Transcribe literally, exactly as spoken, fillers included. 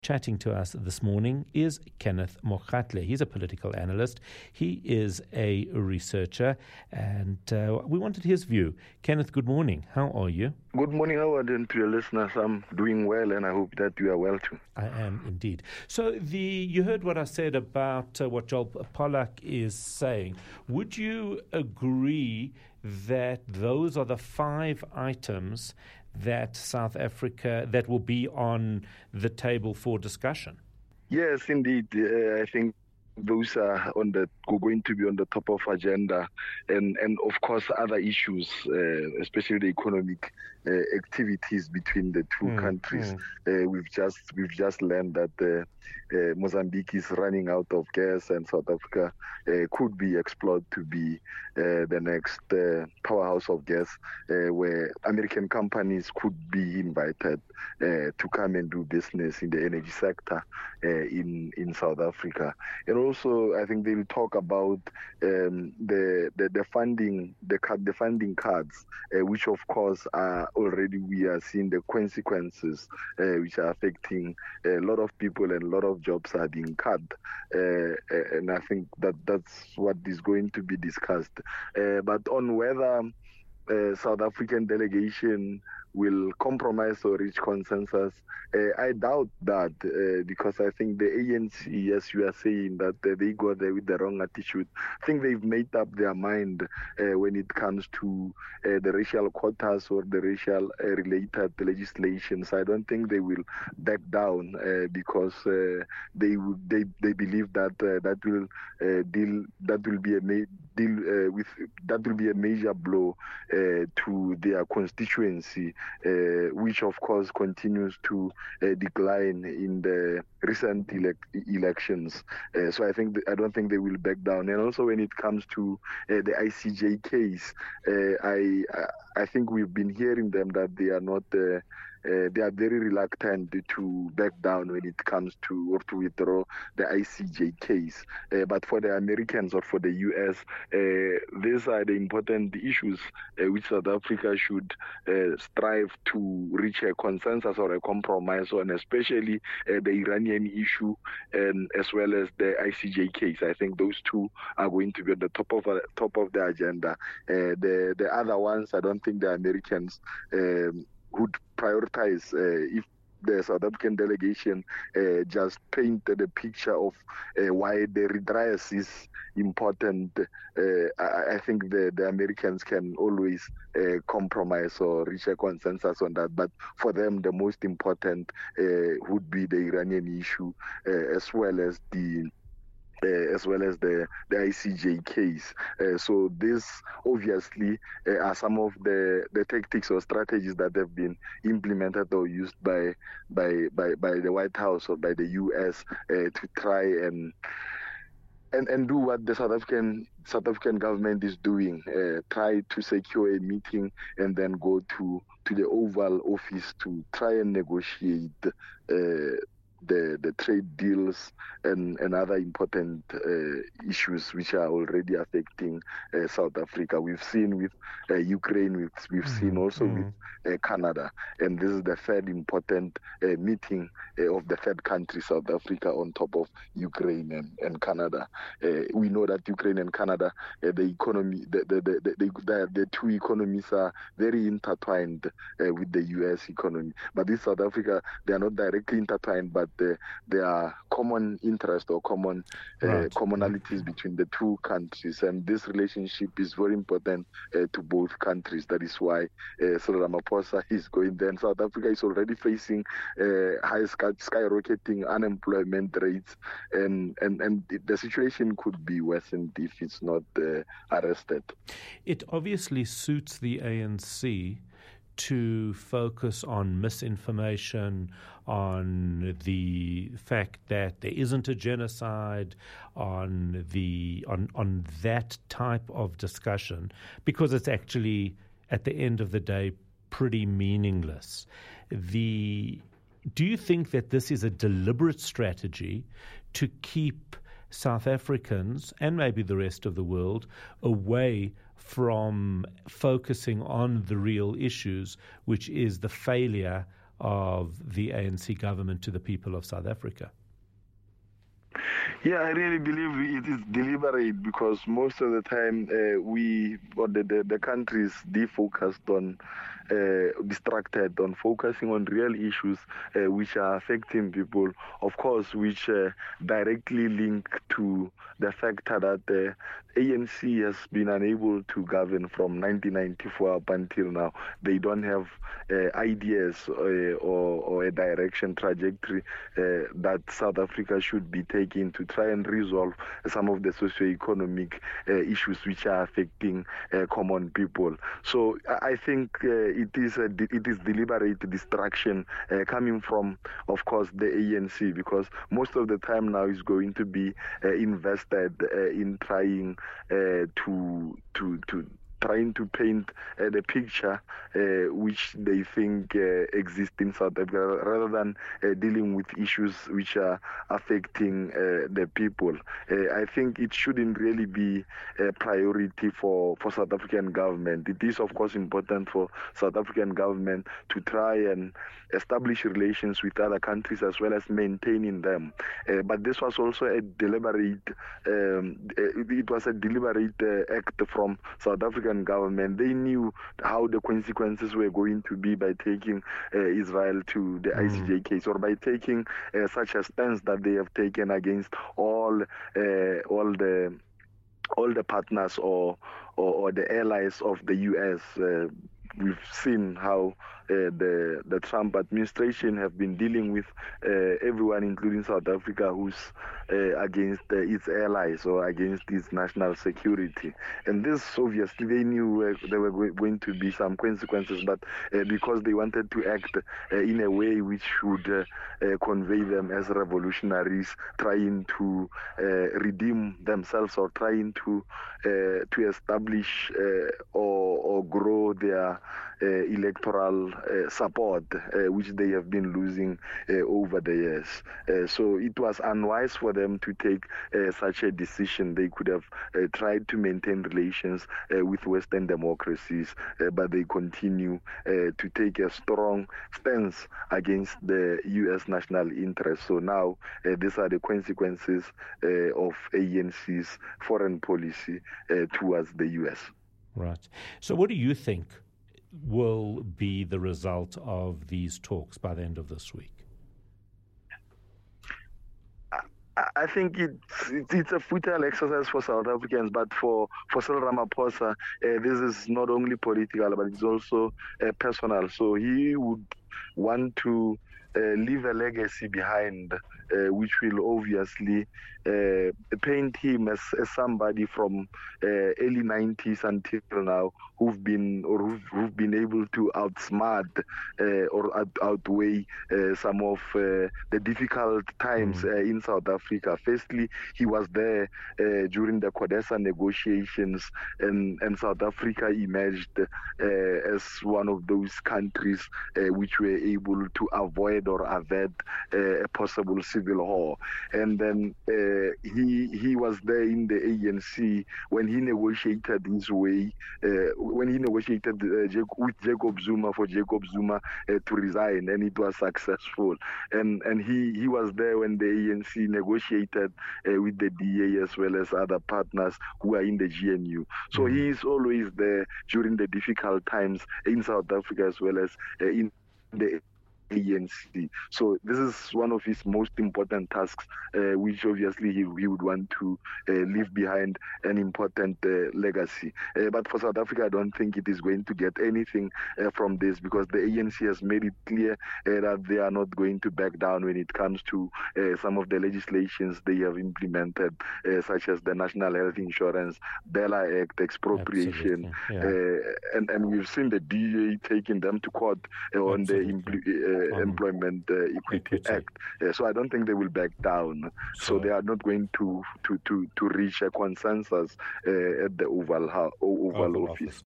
Chatting to us this morning is Kenneth Mokgatle. He's a political analyst. He is a researcher, and uh, we wanted his view. Kenneth, good morning. How are you? Good morning, Howard, and to your listeners. I'm doing well, and I hope that you are well too. I am indeed. So the you heard what I said about uh, what Joel Pollak is saying. Would you agree that those are the five items that South Africa, that will be on the table for discussion? Yes, indeed. Uh, I think those are on the going to be on the top of agenda, and and of course other issues, uh, especially the economic uh, activities between the two mm, countries. Mm. Uh, we've just we've just learned that uh, uh, Mozambique is running out of gas, and South Africa uh, could be explored to be uh, the next uh, powerhouse of gas, uh, where American companies could be invited uh, to come and do business in the energy sector uh, in in South Africa. And also, I think they'll talk about um, the, the the funding the the funding cards, uh, which of course are already we are seeing the consequences, uh, which are affecting a lot of people, and a lot of jobs are being cut. Uh, and I think that that's what is going to be discussed. Uh, but on whether uh, South African delegation will compromise or reach consensus, uh, I doubt that, uh, because I think the A N C, as you are saying, that uh, they go there with the wrong attitude. I think they've made up their mind uh, when it comes to uh, the racial quotas or the racial uh, related legislation. So I don't think they will back down uh, because uh, they they they believe that uh, that will uh, deal that will be a ma- deal uh, with that will be a major blow uh, to their constituency. Uh, which of course continues to uh, decline in the recent ele- elections. Uh, so I think th- I don't think they will back down. And also when it comes to uh, the I C J case, uh, I I think we've been hearing them that they are not. Uh, Uh, they are very reluctant to back down when it comes to or to withdraw the I C J case. Uh, but for the Americans or for the U S, uh, these are the important issues uh, which South Africa should uh, strive to reach a consensus or a compromise on, especially uh, the Iranian issue and as well as the I C J case. I think those two are going to be at the top of uh, top of the agenda. Uh, the the other ones, I don't think the Americans um, would prioritize uh, if the South African delegation uh, just painted a picture of uh, why the redress is important. Uh, I, I think the, the Americans can always uh, compromise or reach a consensus on that. But for them, the most important uh, would be the Iranian issue uh, as well as the Uh, as well as the, the I C J case. Uh, so this obviously uh, are some of the, the tactics or strategies that have been implemented or used by by by, by the White House or by the U S uh, to try and And, and do what the South African South African government is doing, uh, try to secure a meeting and then go to, to the Oval Office to try and negotiate uh, the the trade deals and, and other important uh, issues which are already affecting uh, South Africa. We've seen with uh, Ukraine, we've, we've mm-hmm. seen also mm-hmm. with uh, Canada, and this is the third important uh, meeting uh, of the third country, South Africa, on top of Ukraine and, and Canada. Uh, we know that Ukraine and Canada, uh, the economy, the the, the, the, the the two economies are very intertwined uh, with the U S economy. But this South Africa, they are not directly intertwined, but uh, there are common interest or common uh, right. commonalities between the two countries, and this relationship is very important uh, to both countries. That is why uh, Cyril Ramaphosa is going there. And South Africa is already facing uh, high sky- skyrocketing unemployment rates, and, and, and the situation could be worsened if it's not uh, arrested. It obviously suits the A N C to focus on misinformation, on the fact that there isn't a genocide, on the on on that type of discussion, because it's actually, at the end of the day, pretty meaningless. The do you think that this is a deliberate strategy to keep South Africans and maybe the rest of the world away from focusing on the real issues, which is the failure of the A N C government to the people of South Africa? Yeah, I really believe it is deliberate because most of the time uh, we, or the, the, the country is defocused on, uh, distracted on focusing on real issues uh, which are affecting people, of course, which uh, directly link to the fact that the A N C has been unable to govern from nineteen ninety-four up until now. They don't have uh, ideas uh, or, or a direction, trajectory uh, that South Africa should be taking to try and resolve some of the socio-economic uh, issues which are affecting uh, common people. So I think uh, it is a it is deliberate distraction uh, coming from, of course, the A N C, because most of the time now is going to be uh, invested uh, in trying uh, to to to trying to paint uh, the picture uh, which they think uh, exists in South Africa, rather than uh, dealing with issues which are affecting uh, the people. Uh, I think it shouldn't really be a priority for, for South African government. It is, of course, important for South African government to try and establish relations with other countries as well as maintaining them. Uh, but this was also a deliberate, um, it was a deliberate uh, act from South African government. They knew how the consequences were going to be by taking uh, Israel to the mm. I C J case, or by taking uh, such a stance that they have taken against all uh, all the all the partners or, or or the allies of the U S. Uh, we've seen how uh, the the Trump administration have been dealing with uh, everyone, including South Africa, who's uh, against uh, its allies or against its national security. And this, obviously, they knew uh, there were going to be some consequences, but uh, because they wanted to act uh, in a way which would uh, uh, convey them as revolutionaries, trying to uh, redeem themselves or trying to uh, to establish uh, or, or grow their uh, electoral uh, support, uh, which they have been losing uh, over the years. Uh, so it was unwise for them to take uh, such a decision. They could have uh, tried to maintain relations uh, with Western democracies, uh, but they continue uh, to take a strong stance against the U S national interest. So now uh, these are the consequences uh, of A N C's foreign policy uh, towards the U S. Right. So what do you think will be the result of these talks by the end of this week? I think it's it's a futile exercise for South Africans, but for, for Cyril Ramaphosa, uh, this is not only political, but it's also uh, personal. So he would want to uh, leave a legacy behind, uh, which will obviously uh, paint him as, as somebody from uh, early nineties until now who've been or who've, who've been able to outsmart uh, or out, outweigh uh, some of uh, the difficult times mm. uh, in South Africa. Firstly, he was there uh, during the CODESA negotiations, and, and South Africa emerged uh, as one of those countries uh, which were able to avoid or avert uh, a possible civil war. And then uh, he he was there in the A N C when he negotiated his way, uh, when he negotiated uh, Jacob, with Jacob Zuma for Jacob Zuma uh, to resign, and it was successful. And and he, he was there when the A N C negotiated uh, with the D A as well as other partners who are in the G N U. So mm-hmm. he is always there during the difficult times in South Africa as well as uh, in the A N C. So this is one of his most important tasks, uh, which obviously he, he would want to uh, leave behind an important uh, legacy. Uh, but for South Africa, I don't think it is going to get anything uh, from this, because the A N C has made it clear uh, that they are not going to back down when it comes to uh, some of the legislations they have implemented, uh, such as the National Health Insurance, Bella Act, expropriation, yeah. uh, and, and we've seen the D A taking them to court uh, on Absolutely. the impl- uh, Um, Employment uh, Equity, Equity Act. Uh, so I don't think they will back down. So, so they are not going to to to, to reach a consensus uh, at the Oval, Oval, Oval Office. office.